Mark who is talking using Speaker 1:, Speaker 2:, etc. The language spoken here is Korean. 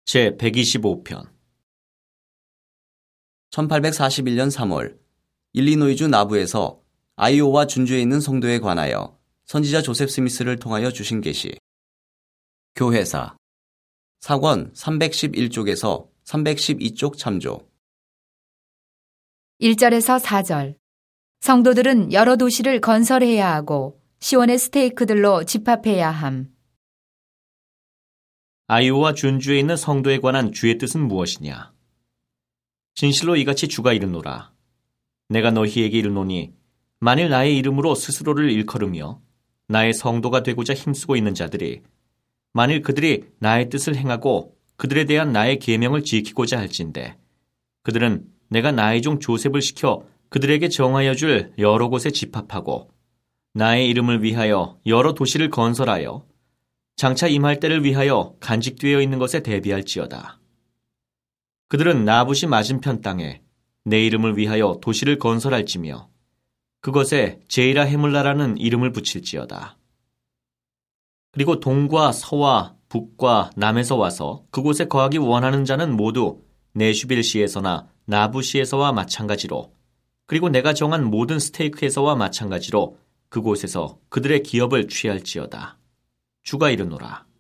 Speaker 1: 제125편
Speaker 2: 1841년 3월 일리노이주 나부에서 아이오와 준주에 있는 성도에 관하여 선지자 조셉 스미스를 통하여 주신 계시. 교회사 사권 311쪽에서 312쪽 참조.
Speaker 3: 1절에서 4절. 성도들은 여러 도시를 건설해야 하고 시온의 스테이크들로 집합해야 함.
Speaker 1: 아이오와 준주에 있는 성도에 관한 주의 뜻은 무엇이냐? 진실로 이같이 주가 이르노라. 내가 너희에게 이르노니 만일 나의 이름으로 스스로를 일컬으며 나의 성도가 되고자 힘쓰고 있는 자들이 만일 그들이 나의 뜻을 행하고 그들에 대한 나의 계명을 지키고자 할진대 그들은 내가 나의 종 조셉을 시켜 그들에게 정하여 줄 여러 곳에 집합하고 나의 이름을 위하여 여러 도시를 건설하여 장차 임할 때를 위하여 간직되어 있는 것에 대비할지어다. 그들은 나붓이 맞은편 땅에 내 이름을 위하여 도시를 건설할지며 그것에 제이라 헤물라라는 이름을 붙일지어다. 그리고 동과 서와 북과 남에서 와서 그곳에 거하기 원하는 자는 모두 네슈빌시에서나 나붓시에서와 마찬가지로 그리고 내가 정한 모든 스테이크에서와 마찬가지로 그곳에서 그들의 기업을 취할지어다. 주가 이르노라.